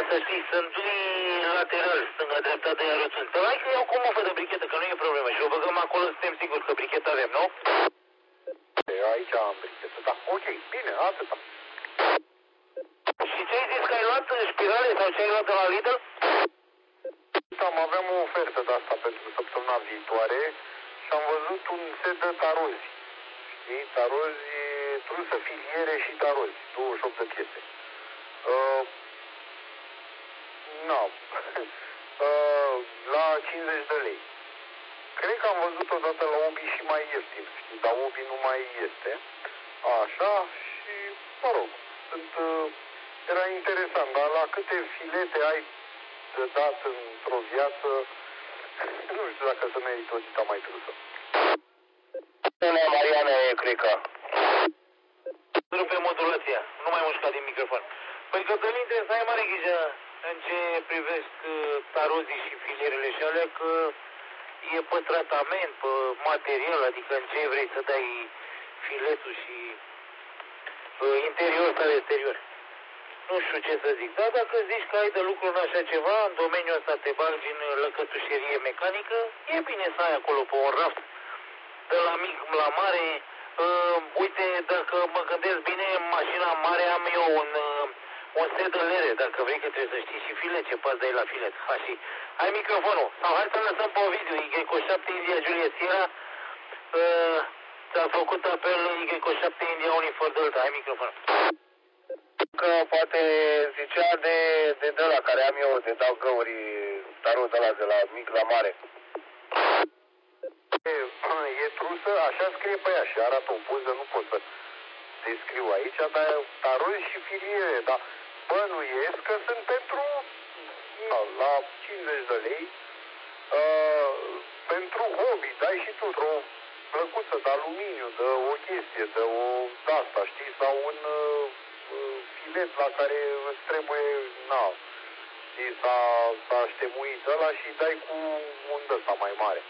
să știi, sunt doi laterali, stânga-dreapta de rotunzi. Dar hai că iau cu o mufă de brichetă, că nu e problemă. Și o băgăm acolo, suntem siguri că brichetă avem, nu? Aici am brichetă, da. Ok, bine, atâta. Și ce-ai zis că ai luat spirale sau ce ai luat de la Lidl? Aveam o ofertă de asta pentru săptămâna viitoare și am văzut un set de tarozi. Știi? Tarozi, trusă, filiere și tarozi. 28 de piese. La 50 de lei. Cred că am văzut odată la Obi și mai ieftin, știi, dar Obi nu mai este. Așa, și, mă rog, era interesant, dar la câte filete ai de dat într-o viață, nu știu dacă să merită o dita mai trusă. Bună, Mariana, cred că. Rupe modulația, nu mai mușca din microfon. Păi, Cătălin, trebuie să ai mare grijă în ce privesc tarozii și filierele și alea, că e pe tratament, pe material, adică în ce vrei să dai filetul și interior sau exterior. Nu știu ce să zic, dar dacă zici că ai de lucru în așa ceva, în domeniul ăsta te bagi în lăcătușerie mecanică, e bine să ai acolo pe un raft, de la mic la mare. Uite, dacă mă gândesc bine, în mașina mare am eu un set de lere, dacă vrei, că trebuie să știi și filet, ce poți dai la filet. Și ai microfonul, sau hai să lăsăm pe video, Y7 India Juliet Sierra, ți-a făcut apel Y7 India Unifor Delta, ai microfonul. Că poate zicea de la care am eu, de dau găuri, tarot ăla de la mic la mare. E trusă, așa scrie pe ea și arată o poză, nu pot să descriu aici, dar tarozi și filiere, dar bănuiesc că sunt pentru, la 50 de lei, pentru hobby, dai și tu o plăcuță de aluminiu, de o chestie, de o asta, știi, sau un filet la care îți trebuie, știi, s-a aștemuit ăla și dai cu un ăsta mai mare.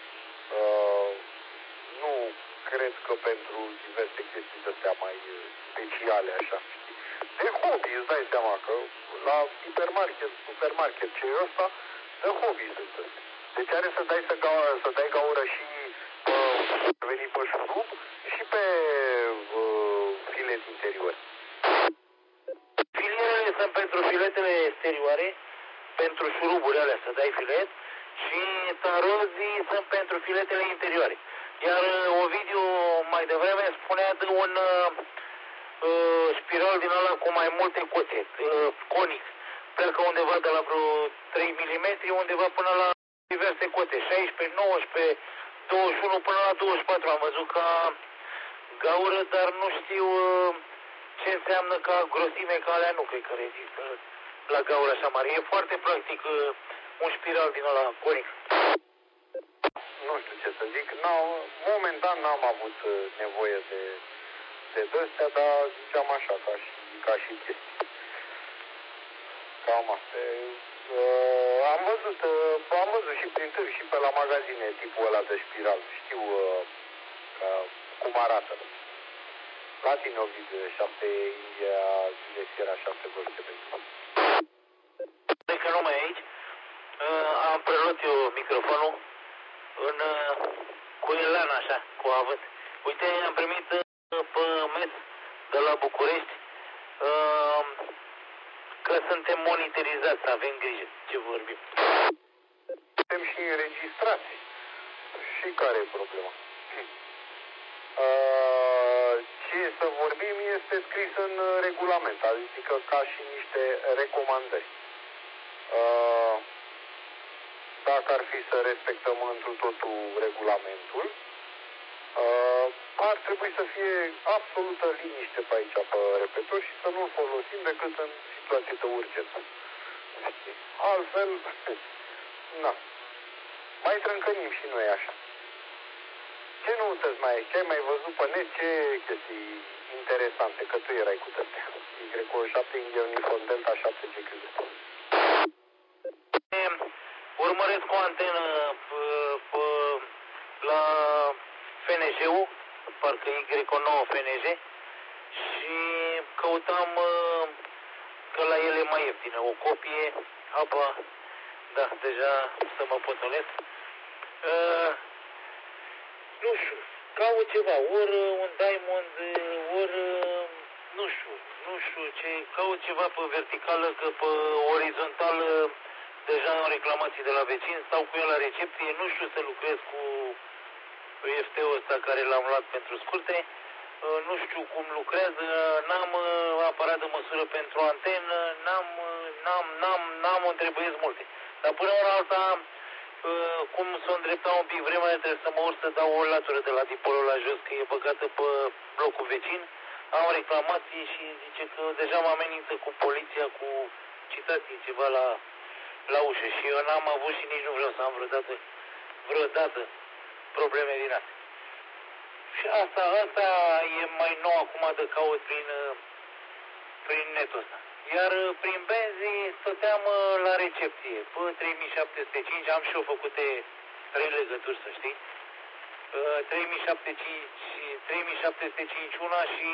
Nu cred că pentru diverse chestii de-astea mai speciale, așa, știi. De hobby, îți dai seama că la supermarket ce e ăsta, de hobby sunt astea. Deci are să dai gaură și veni pe șurub și pe filet interior. Filierele sunt pentru filetele exterioare, pentru șuruburile alea să dai filet, și tarozii sunt pentru filetele interioare. Iar Ovidiu mai devreme spunea de un spiral din ăla cu mai multe coțe, conic. Pleacă undeva de la vreo 3 mm, undeva până la diverse coțe, 16, 19, 21 până la 24. Am văzut ca gaură, dar nu știu ce înseamnă ca grosime, ca alea nu cred că rezistă la gaură așa mare. E foarte practic un spiral din ăla conic. Nu știu ce să zic, momentan n-am avut nevoie de astea, dar ziceam așa, ca și chestii. Cam asta. Am văzut și prin târg și pe la magazine tipul ăla de spiral. Știu cum arată. La tine o video de 7 India Juliet Sierra 7 Golf pentru. Cred că nu mai e aici. Am preluat eu microfonul cu elan așa, cu avânt. Uite, am primit pe mes de la București că suntem monitorizați, să avem grijă ce vorbim. Suntem și înregistrați. Și care e problema? Ce să vorbim este scris în regulament, adică ca și niște recomandări. Dacă ar fi să respectăm întru totul regulamentul, ar trebui să fie absolută liniște pe aici, pe repetor, și să nu-l folosim decât în situații de urgență. Altfel, mai trâncănim și noi așa. Ce noutăți mai ai? Ce ai mai văzut pe net? Ce chestii interesante? Că tu erai cu astea. Y7 India Uniform Delta 7 GQD. Urmăresc o antenă la FNJ-ul, parcă Y9 FNJ, și căutam că la ele e mai ieftină. O copie, apa, da, deja să mă potolesc. Nu știu, caut ceva, ori un diamond, ori, nu știu ce, caut ceva pe verticală, că pe orizontală deja am reclamații de la vecini, stau cu el la recepție, nu știu să lucrez cu FT-ul ăsta care l-am luat pentru scurte, nu știu cum lucrează, n-am aparat de măsură pentru antenă, n-am întrebuiesc multe. Dar până la alta, cum s-o îndrepta un pic vremea, trebuie să mă urc să dau o latură de la dipolul la jos, că e băgată pe blocul vecin. Am reclamații și zice că deja mă amenință cu poliția, cu citații, ceva la ușă. Și eu n-am avut și nici nu vreau să am vreodată probleme din astea. Și asta e mai nou acum de caut prin netul ăsta. Iar prin benzi stăteam la recepție. Pe 3705 am și eu făcute relegături, să știi. 3751 și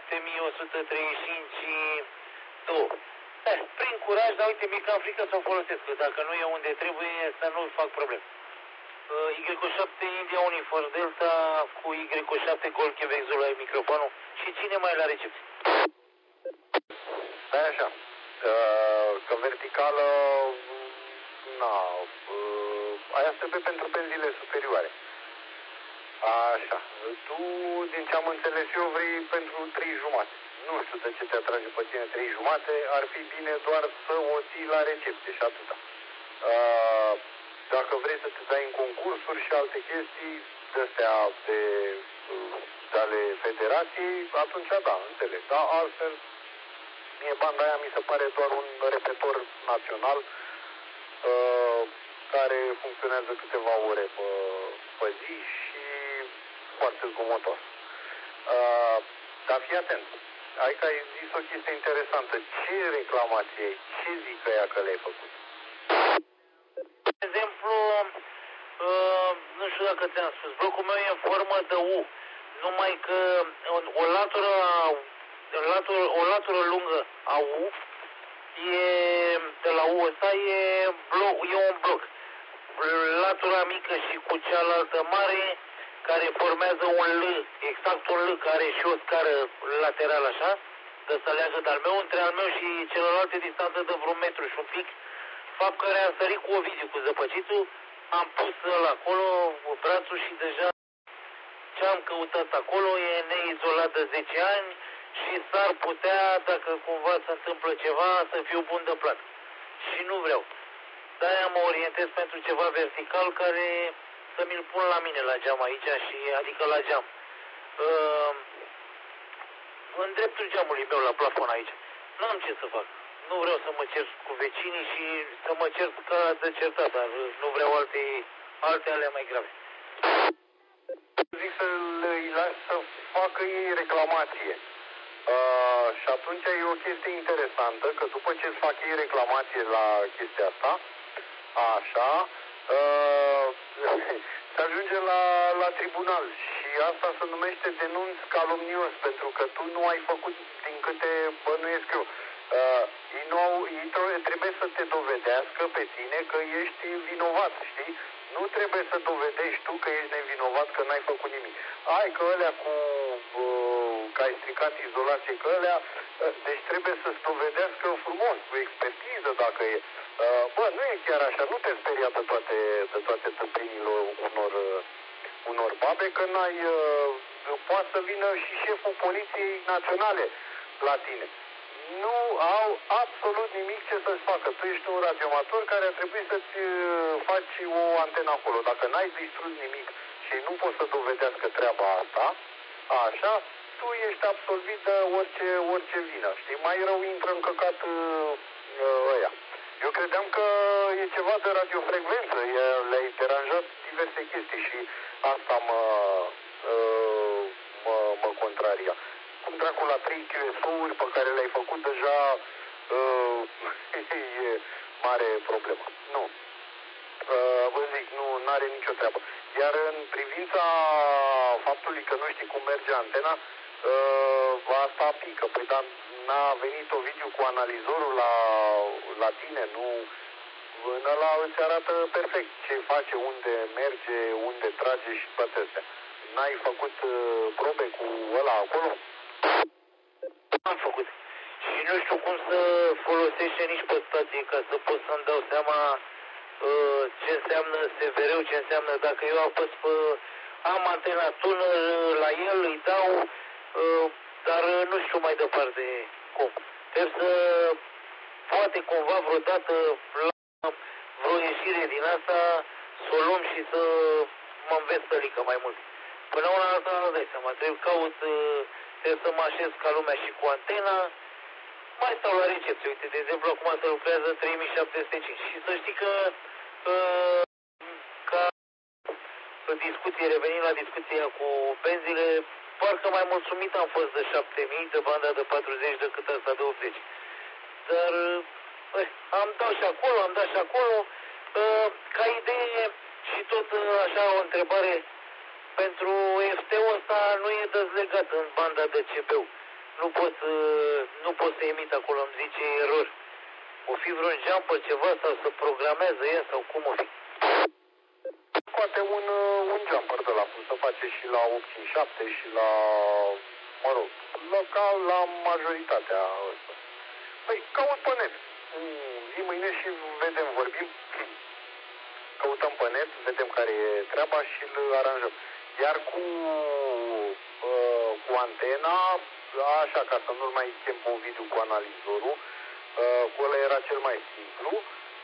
7135 2. Prin curaj, dar uite, mi-e cam frică să o folosesc, că dacă nu e unde trebuie, să nu fac probleme. Y7 India Unifor Delta cu Y7 Golf Quebec Zulu ai microfonul. Și cine mai la recepție? Stai așa, că verticală, aia trebuie pentru benzile superioare. Așa, tu, din ce am înțeles eu, vrei pentru 3,5. Nu știu de ce te atrage pe tine 3,5, ar fi bine doar să o ții la recepție și atâta. Dacă vrei să te dai în concursuri și alte chestii de-astea de ale federației, atunci da, înțeleg. Dar altfel, mie banda aia mi se pare doar un repetor național care funcționează câteva ore pe zi și foarte zgomotos. Dar fii atent. Hai că ai zis o chestie interesantă. Ce reclamație ai? Ce zic ăia că le-ai făcut? De exemplu, nu știu dacă ți-am spus, blocul meu e în formă de U. Numai că o latură lungă a U e, de la U ăsta e un bloc. Latura mică și cu cealaltă mare, care formează un L, exact un L, care are și o scară laterală așa, de să leagă de-al meu, între al meu și celălalt distanță de vreun metru și un pic. Fapt care am sărit cu Ovidiu, cu zăpăcitul, am pus acolo brațul și deja ce am căutat acolo e neizolat de 10 ani și s-ar putea, dacă cumva se întâmplă ceva, să fiu bun de plată. Și nu vreau. De-aia mă orientez pentru ceva vertical care să mi-l pun la mine la geam aici, adică la geam. În dreptul geamului meu la plafon aici. Nu am ce să fac. Nu vreau să mă cer cu vecinii și să mă cer ca de certat, dar nu vreau alte ale mai grave. Zic să îi lași să facă ei reclamație. Și atunci e o chestie interesantă, că după ce fac ei reclamație la chestia asta, așa, se ajunge la tribunal și asta se numește denunț calomnios, pentru că tu nu ai făcut, din câte bănuiesc eu, ei trebuie să te dovedească pe tine că ești vinovat, știi? Nu trebuie să dovedești tu că ești nevinovat, că n-ai făcut nimic. Ai că ălea că ai stricat izolație, că ălea, deci trebuie să-ți dovedească frumos, cu expertiză dacă e. Bă, nu e chiar așa, nu te speria de toate tâmpinile unor babe, că poate să vină și șeful Poliției Naționale la tine. Nu au absolut nimic ce să-ți facă. Tu ești un radioamator care ar trebui să-ți faci o antenă acolo. Dacă n-ai distrus nimic și nu poți să dovedească treaba asta, așa, tu ești absolvit de orice vină. Știi? Mai rău intră în căcat ăia. Eu credeam că e ceva de radiofrecvență. Le-ai deranjat diverse chestii și asta mă contraria. Cum dracu la 3 QSO-uri pe care le-ai făcut deja e mare problemă. Nu. Vă zic, nu are nicio treabă. Iar în privința faptului că nu știi cum merge antena, Asta pică. Păi dar n-a venit Ovidiu cu analizorul la tine, nu? În ăla îți arată perfect ce face, unde merge, unde trage și toate astea. N-ai făcut probe cu ăla acolo? Am făcut. Și nu știu cum să folosește nici pe stație ca să pot să-mi dau seama ce înseamnă SVR-ul, ce înseamnă dacă eu apăs pe am antena tună la el, îi dau, dar nu știu mai departe cum. Trebuie să poate cumva vreodată la vreo ieșire din asta să o luăm și să mă înveț tălică mai mult. Până una alta nu dai seama, trebuie să mă așez ca lumea și cu antena. Mai stau la recepție, uite, de exemplu, acum se lucrează 3705 și să știi că ca discuție, revenind la discuția cu benzile, parcă mai mulțumit am fost de 7000 de banda de 40 decât asta de 80. Dar am dat și acolo, ca idee și tot așa o întrebare, pentru FT-ul ăsta nu e dezlegat în banda de CPU. Nu pot să emit acolo, îmi zice error. O fi vreun jumper ceva sau să programează ea sau cum o fi? Poate un jumper de la cum se face și la 857 și la, mă rog, ca la majoritatea ăsta. Păi, caut pe net. Zi mâine și vedem, vorbim. Căutăm pe net, vedem care e treaba și îl aranjăm. Iar cu antena, așa, ca să nu-l mai chem pe Ovidiu cu analizorul, cu ăla era cel mai simplu.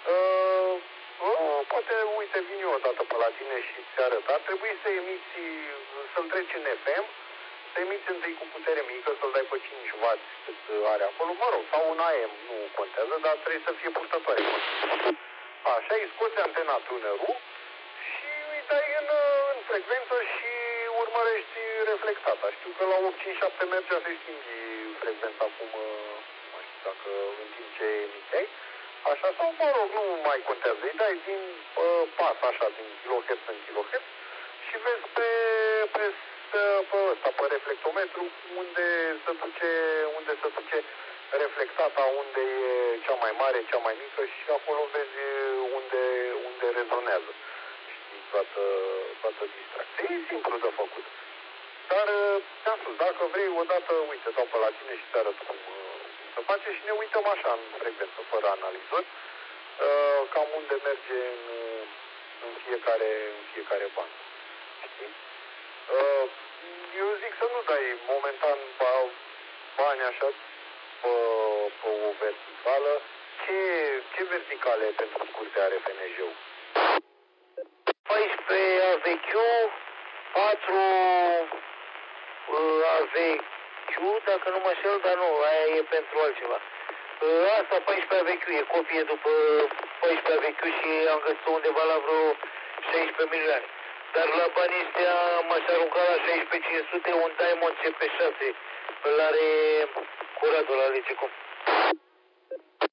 Poate, uite, vin eu odată pe la tine și ți arăt. Ar trebui să emiți, să-l treci în FM, să emiți întâi cu putere mică, să-l dai pe 5W cât are acolo, mă rog, sau un AM, nu contează, dar trebuie să fie purtătoare. Așa, îi scoți antena tunerul și îi dai în frecvență și urmărești reflectata. Știu că la 857 mergea să-i schimbi frecvența acum, nu știu dacă în timp ce emiteai. Așa, sau mă rog, nu mai contează. Îi dai din pas, așa, din kilohertz în kilohertz și vezi pe ăsta, pe reflectometru, unde se duce reflectata, unde e cea mai mare, cea mai mică și acolo vezi unde rezonează. Știi, toată distracția. E simplu de făcut. Dar, ți-am spus, dacă vrei, odată, uite, dau pe la tine și te arăt cum se face și ne uităm așa în frecvență, fără analizor, cam unde merge în fiecare bandă. Știi? Eu zic să nu dai momentan bani așa pe o verticală. Ce verticale pentru scurte are FNJ-ul? 14 AVQ, 4 AVQ, dacă nu mă șel, dar nu, aia e pentru altceva. Asta 14 AVQ e copie după 14 AVQ și am găsit undeva la vreo 16 milioane. Dar la banii ăștia m-aș arunca la 16500 un Diamond CP6. Îl are curadul la Legecom.